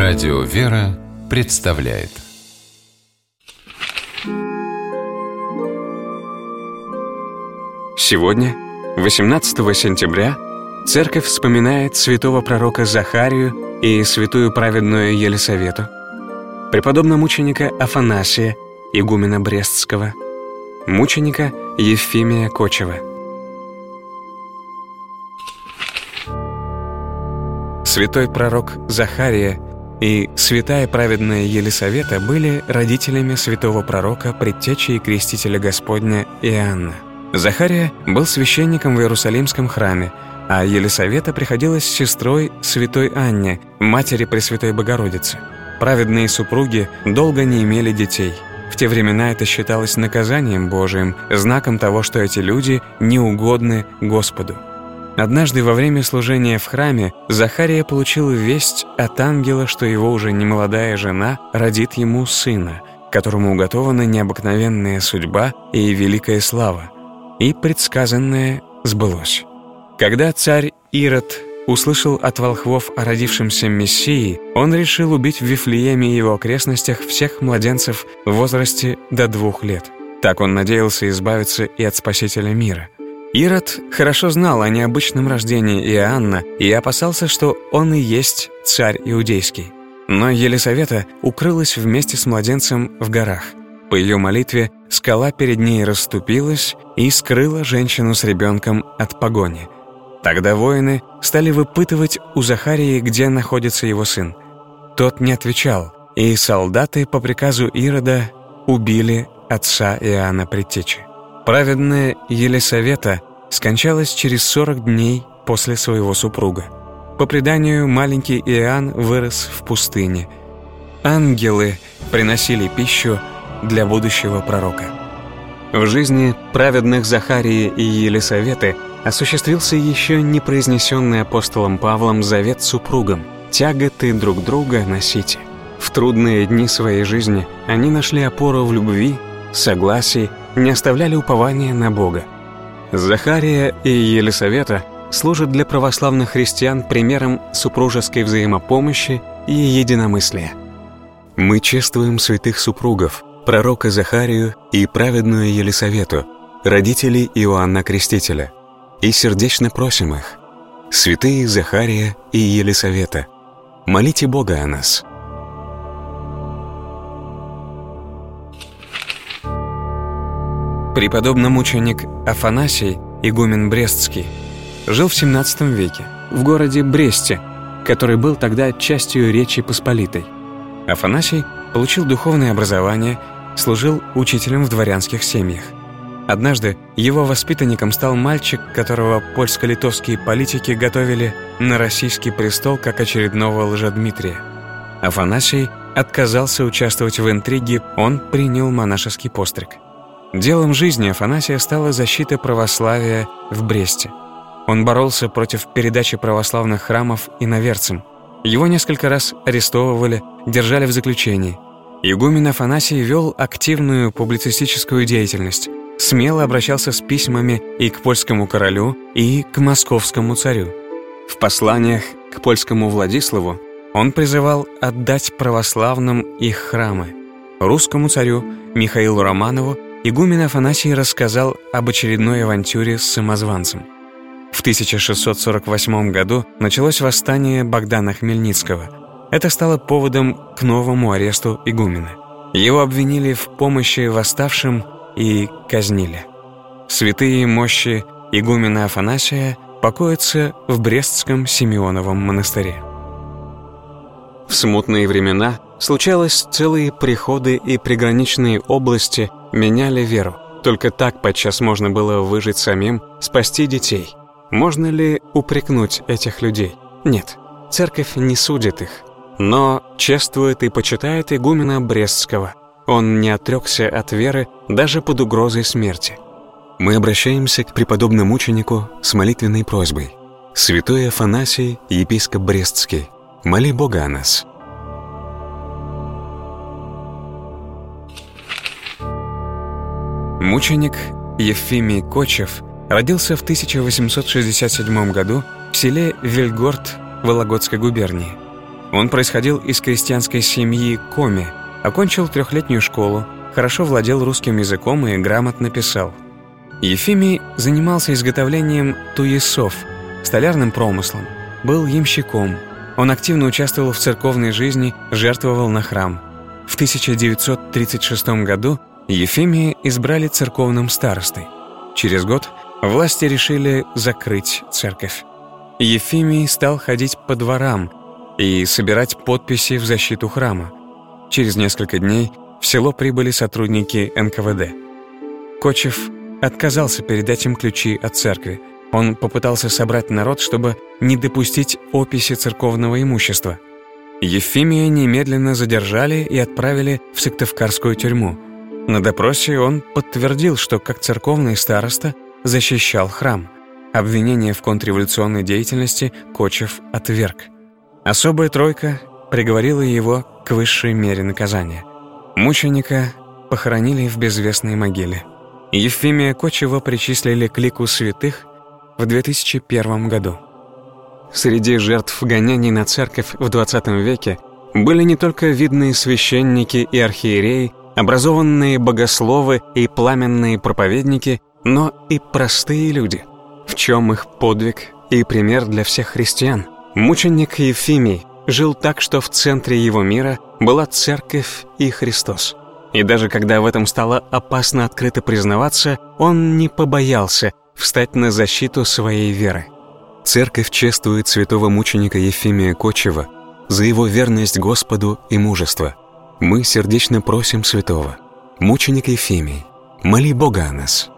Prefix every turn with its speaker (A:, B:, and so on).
A: Радио «Вера» представляет.
B: Сегодня, 18 сентября, Церковь вспоминает святого пророка Захарию и святую праведную Елисавету, преподобно-мученика Афанасия, игумена Брестского, мученика Евфимия Кочева. Святой пророк Захария и святая праведная Елисавета были родителями святого пророка, предтечи и крестителя Господня Иоанна. Захария был священником в Иерусалимском храме, а Елисавета приходилась сестрой святой Анне, матери Пресвятой Богородицы. Праведные супруги долго не имели детей. В те времена это считалось наказанием Божиим, знаком того, что эти люди неугодны Господу. Однажды во время служения в храме Захария получил весть от ангела, что его уже немолодая жена родит ему сына, которому уготована необыкновенная судьба и великая слава. И предсказанное сбылось. Когда царь Ирод услышал от волхвов о родившемся Мессии, он решил убить в Вифлееме и его окрестностях всех младенцев в возрасте до 2 лет. Так он надеялся избавиться и от Спасителя мира. Ирод хорошо знал о необычном рождении Иоанна и опасался, что он и есть царь иудейский. Но Елисавета укрылась вместе с младенцем в горах. По ее молитве скала перед ней расступилась и скрыла женщину с ребенком от погони. Тогда воины стали выпытывать у Захарии, где находится его сын. Тот не отвечал, и солдаты по приказу Ирода убили отца Иоанна Предтечи. Праведная Елисавета скончалась через 40 дней после своего супруга. По преданию, маленький Иоанн вырос в пустыне. Ангелы приносили пищу для будущего пророка. В жизни праведных Захарии и Елисаветы осуществился еще не произнесенный апостолом Павлом завет супругам: «Тяготы друг друга носите». В трудные дни своей жизни они нашли опору в любви, согласии, не оставляли упования на Бога. Захария и Елисавета служат для православных христиан примером супружеской взаимопомощи и единомыслия. Мы чествуем святых супругов, пророка Захарию и праведную Елисавету, родителей Иоанна Крестителя, и сердечно просим их: святые Захария и Елисавета, молите Бога о нас. Преподобно-мученик Афанасий, игумен Брестский, жил в XVII веке в городе Бресте, который был тогда частью Речи Посполитой. Афанасий получил духовное образование, служил учителем в дворянских семьях. Однажды его воспитанником стал мальчик, которого польско-литовские политики готовили на российский престол как очередного Лжедмитрия. Афанасий отказался участвовать в интриге, он принял монашеский постриг. Делом жизни Афанасия стала защита православия в Бресте. Он боролся против передачи православных храмов иноверцам. Его несколько раз арестовывали, держали в заключении. Игумен Афанасий вел активную публицистическую деятельность, смело обращался с письмами и к польскому королю, и к московскому царю. В посланиях к польскому Владиславу он призывал отдать православным их храмы. Русскому царю Михаилу Романову игумен Афанасий рассказал об очередной авантюре с самозванцем. В 1648 году началось восстание Богдана Хмельницкого. Это стало поводом к новому аресту игумена. Его обвинили в помощи восставшим и казнили. Святые мощи игумена Афанасия покоятся в Брестском Симеоновом монастыре. В смутные времена случалось, целые приходы и приграничные области меняли веру. Только так подчас можно было выжить самим, спасти детей. Можно ли упрекнуть этих людей? Нет, церковь не судит их, но чествует и почитает игумена Брестского. Он не отрекся от веры даже под угрозой смерти. Мы обращаемся к преподобному-мученику с молитвенной просьбой: святой Афанасий, епископ Брестский, моли Бога о нас. Мученик Евфимий Кочев родился в 1867 году в селе Вельгорд Вологодской губернии. Он происходил из крестьянской семьи Коми, окончил 3-летнюю школу, хорошо владел русским языком и грамотно писал. Ефимий занимался изготовлением туесов, столярным промыслом, был ямщиком. Он активно участвовал в церковной жизни, жертвовал на храм. В 1936 году Ефимия избрали церковным старостой. Через год власти решили закрыть церковь. Ефимий стал ходить по дворам и собирать подписи в защиту храма. Через несколько дней в село прибыли сотрудники НКВД. Кочев отказался передать им ключи от церкви. Он попытался собрать народ, чтобы не допустить описи церковного имущества. Ефимия немедленно задержали и отправили в Сыктывкарскую тюрьму. На допросе он подтвердил, что как церковный староста защищал храм. Обвинение в контрреволюционной деятельности Кочев отверг. Особая тройка приговорила его к высшей мере наказания. Мученика похоронили в безвестной могиле. Ефимия Кочева причислили к лику святых в 2001 году. Среди жертв гонений на церковь в XX веке были не только видные священники и архиереи, образованные богословы и пламенные проповедники, но и простые люди. В чем их подвиг и пример для всех христиан? Мученик Ефимий жил так, что в центре его мира была церковь и Христос. И даже когда в этом стало опасно открыто признаваться, он не побоялся встать на защиту своей веры. Церковь чествует святого мученика Ефимия Кочева за его верность Господу и мужество. Мы сердечно просим святого: мученик Ефимий, моли Бога о нас.